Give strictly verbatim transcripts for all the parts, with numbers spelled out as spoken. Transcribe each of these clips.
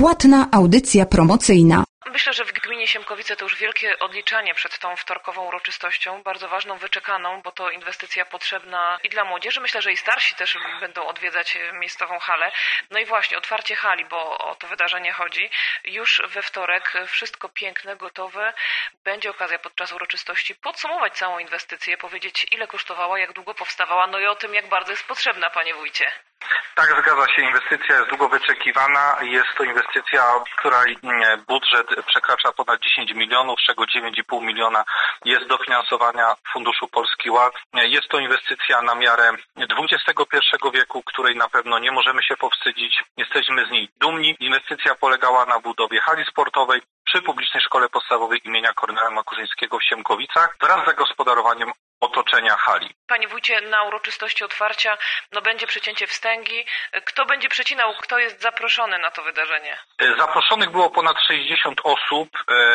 Płatna audycja promocyjna. Myślę, że w gminie Siemkowice to już wielkie odliczanie przed tą wtorkową uroczystością, bardzo ważną, wyczekaną, bo to inwestycja potrzebna i dla młodzieży. Myślę, że i starsi też będą odwiedzać miejscową halę. No i właśnie, otwarcie hali, bo o to wydarzenie chodzi. Już we wtorek wszystko piękne, gotowe. Będzie okazja podczas uroczystości podsumować całą inwestycję, powiedzieć ile kosztowała, jak długo powstawała, no i o tym, jak bardzo jest potrzebna, panie wójcie. Tak, zgadza się. Inwestycja jest długo wyczekiwana. Jest to inwestycja, której budżet przekracza ponad dziesięć milionów, z czego dziewięć i pół miliona jest dofinansowania Funduszu Polski Ład. Jest to inwestycja na miarę dwudziestego pierwszego wieku, której na pewno nie możemy się powstydzić. Jesteśmy z niej dumni. Inwestycja polegała na budowie hali sportowej przy publicznej szkole podstawowej imienia Kornela Makuszyńskiego w Siemkowicach wraz z zagospodarowaniem otoczenia hali. Panie wójcie, na uroczystości otwarcia no będzie przecięcie wstęgi. Kto będzie przecinał, kto jest zaproszony na to wydarzenie? Zaproszonych było ponad sześćdziesiąt osób.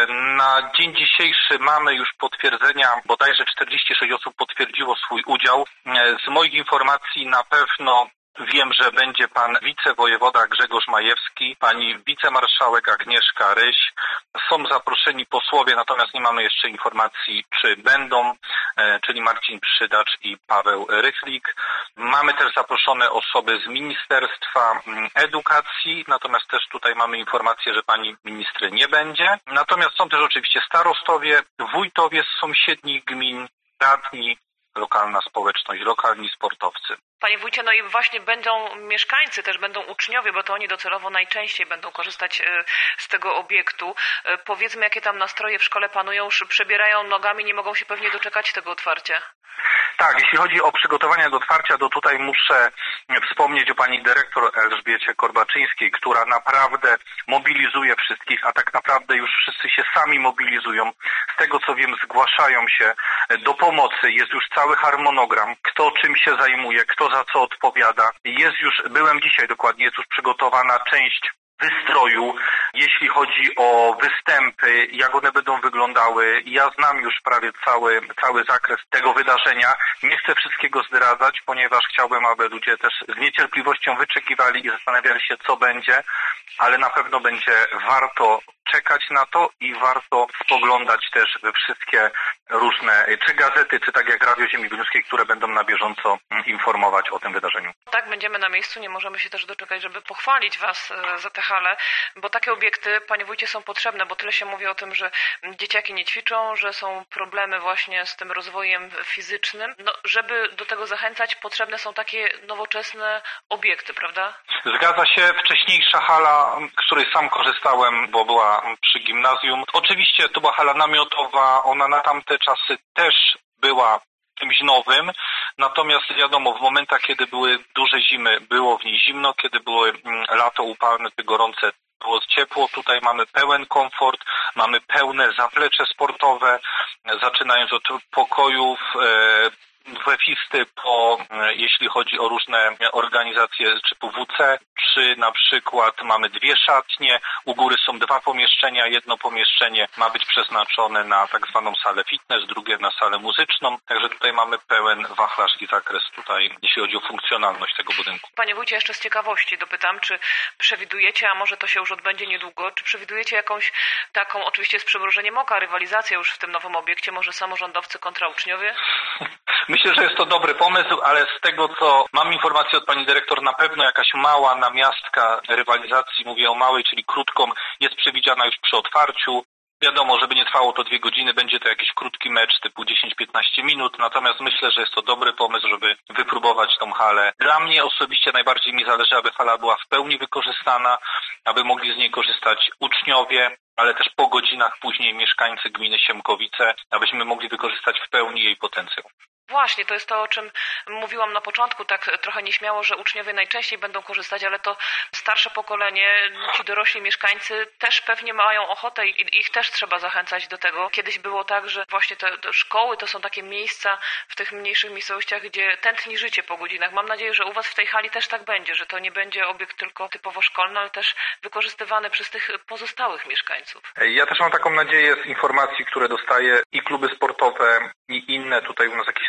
Na dzień dzisiejszy mamy już potwierdzenia, bodajże czterdzieści sześć osób potwierdziło swój udział. Z moich informacji na pewno wiem, że będzie pan wicewojewoda Grzegorz Majewski, pani wicemarszałek Agnieszka Ryś. Są zaproszeni posłowie, natomiast nie mamy jeszcze informacji, czy będą, czyli Marcin Przydacz i Paweł Rychlik. Mamy też zaproszone osoby z Ministerstwa Edukacji, natomiast też tutaj mamy informację, że pani ministry nie będzie. Natomiast są też oczywiście starostowie, wójtowie z sąsiednich gmin, radni, lokalna społeczność, lokalni sportowcy. Panie wójcie, no i właśnie będą mieszkańcy, też będą uczniowie, bo to oni docelowo najczęściej będą korzystać z tego obiektu. Powiedzmy, jakie tam nastroje w szkole panują, już przebierają nogami, nie mogą się pewnie doczekać tego otwarcia. Tak, jeśli chodzi o przygotowania do otwarcia, to tutaj muszę wspomnieć o pani dyrektor Elżbiecie Korbaczyńskiej, która naprawdę mobilizuje wszystkich, a tak naprawdę już wszyscy się sami mobilizują. Z tego co wiem, zgłaszają się do pomocy. Jest już cały harmonogram, kto czym się zajmuje, kto za co odpowiada. Jest już, byłem dzisiaj dokładnie, jest już przygotowana część wystroju, jeśli chodzi o występy, jak one będą wyglądały. Ja znam już prawie cały, cały zakres tego wydarzenia. Nie chcę wszystkiego zdradzać, ponieważ chciałbym, aby ludzie też z niecierpliwością wyczekiwali i zastanawiali się, co będzie, ale na pewno będzie warto czekać na to i warto spoglądać też we wszystkie różne, czy gazety, czy tak jak Radio Ziemi Górskiej, które będą na bieżąco informować o tym wydarzeniu. Tak, będziemy na miejscu, nie możemy się też doczekać, żeby pochwalić was za tę halę, bo takie obiekty, panie wójcie, są potrzebne, bo tyle się mówi o tym, że dzieciaki nie ćwiczą, że są problemy właśnie z tym rozwojem fizycznym. No, żeby do tego zachęcać, potrzebne są takie nowoczesne obiekty, prawda? Zgadza się. Wcześniejsza hala, z której sam korzystałem, bo była przy gimnazjum. Oczywiście to była hala namiotowa, ona na tamte czasy też była czymś nowym, natomiast wiadomo, w momentach, kiedy były duże zimy, było w niej zimno, kiedy były lato upalne, te gorące, było ciepło. Tutaj mamy pełen komfort, mamy pełne zaplecze sportowe, zaczynając od pokojów, e, wefisty po, jeśli chodzi o różne organizacje typu W C, czy na przykład mamy dwie szatnie, u góry są dwa pomieszczenia, jedno pomieszczenie ma być przeznaczone na tak zwaną salę fitness, drugie na salę muzyczną, także tutaj mamy pełen wachlarz i zakres tutaj, jeśli chodzi o funkcjonalność tego budynku. Panie wójcie, jeszcze z ciekawości dopytam, czy przewidujecie, a może to się już odbędzie niedługo, czy przewidujecie jakąś taką, oczywiście z przymrużeniem oka, rywalizację już w tym nowym obiekcie, może samorządowcy kontra uczniowie? Myślę, że jest to dobry pomysł, ale z tego, co mam informację od pani dyrektor, na pewno jakaś mała namiastka rywalizacji, mówię o małej, czyli krótką, jest przewidziana już przy otwarciu. Wiadomo, żeby nie trwało to dwie godziny, będzie to jakiś krótki mecz typu dziesięć piętnaście minut, natomiast myślę, że jest to dobry pomysł, żeby wypróbować tą halę. Dla mnie osobiście najbardziej mi zależy, aby hala była w pełni wykorzystana, aby mogli z niej korzystać uczniowie, ale też po godzinach później mieszkańcy gminy Siemkowice, abyśmy mogli wykorzystać w pełni jej potencjał. Właśnie, to jest to, o czym mówiłam na początku, tak trochę nieśmiało, że uczniowie najczęściej będą korzystać, ale to starsze pokolenie, ci dorośli mieszkańcy też pewnie mają ochotę i ich też trzeba zachęcać do tego. Kiedyś było tak, że właśnie te, te szkoły to są takie miejsca w tych mniejszych miejscowościach, gdzie tętni życie po godzinach. Mam nadzieję, że u was w tej hali też tak będzie, że to nie będzie obiekt tylko typowo szkolny, ale też wykorzystywany przez tych pozostałych mieszkańców. Ja też mam taką nadzieję z informacji, które dostaję i kluby sportowe, i inne tutaj u nas jakieś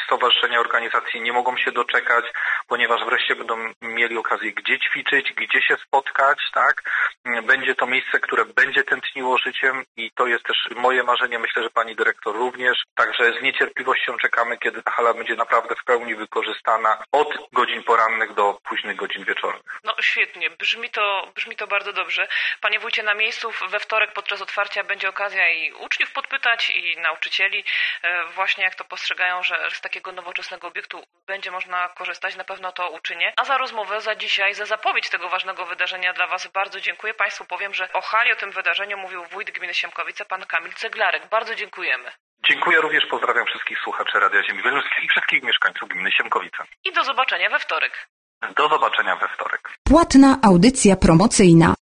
stowarzyszenia, organizacje nie mogą się doczekać, ponieważ wreszcie będą mieli okazję gdzie ćwiczyć, gdzie się spotkać, tak? Będzie to miejsce, które będzie tętniło życiem i to jest też moje marzenie, myślę, że pani dyrektor również. Także z niecierpliwością czekamy, kiedy ta hala będzie naprawdę w pełni wykorzystana od godzin porannych do późnych godzin wieczornych. No świetnie, brzmi to, brzmi to bardzo dobrze. Panie wójcie, na miejscu we wtorek podczas otwarcia będzie okazja i uczniów podpytać, i nauczycieli, właśnie jak to postrzegają, że z takiego nowoczesnego obiektu będzie można korzystać. Na pewno to uczynię. A za rozmowę, za dzisiaj, za zapowiedź tego ważnego wydarzenia dla Was bardzo dziękuję. Państwu powiem, że o hali, o tym wydarzeniu mówił wójt gminy Siemkowice, pan Kamil Ceglarek. Bardzo dziękujemy. Dziękuję również, pozdrawiam wszystkich słuchaczy Radia Ziemi Wieluńskiej i wszystkich mieszkańców gminy Siemkowice. I do zobaczenia we wtorek. Do zobaczenia we wtorek. Płatna audycja promocyjna.